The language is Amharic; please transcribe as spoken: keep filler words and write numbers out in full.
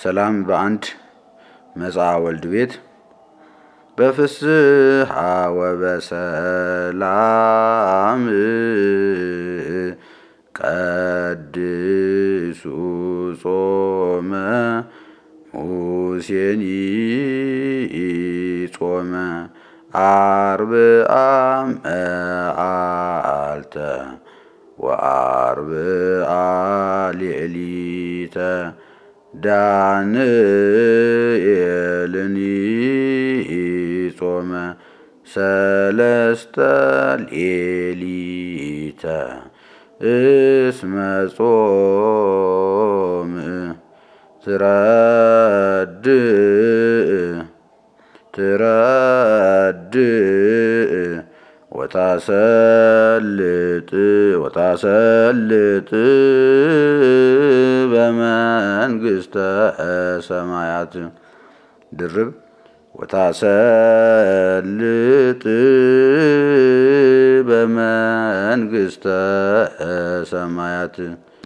ሰላም በአንድ መጽአ ወልድ ቤት በፍስሐ ወበሰላም ቀድሱ ጾመ ሙሴኒ ጾመ አርብዓ መዓልተ ወአርብዓ ሌሊተ ዳንኤልኒ ጾመ ሰለስተ ሌሊተ እስመ ጾም ትረድእ ትረድእ ወታሰልጥ ወታሰልጥ በመንግሥተ ሰማያት ድርብ ወታሰልጥ በመንግሥተ ሰማያት